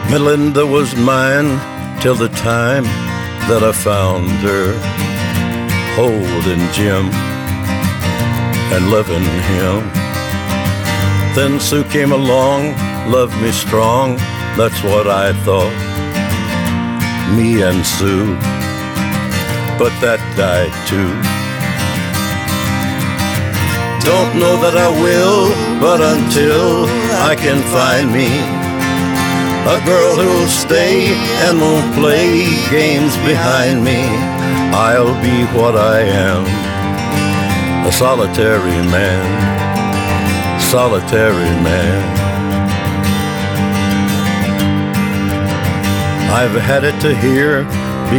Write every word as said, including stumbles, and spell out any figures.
Melinda was mine till the time that I found her holding Jim and loving him. Then Sue came along, loved me strong, that's what I thought, me and Sue, but that died too. Don't know that I will, but until I can find me a girl who'll stay and won't play games behind me, I'll be what I am, a solitary man, solitary man. I've had it to hear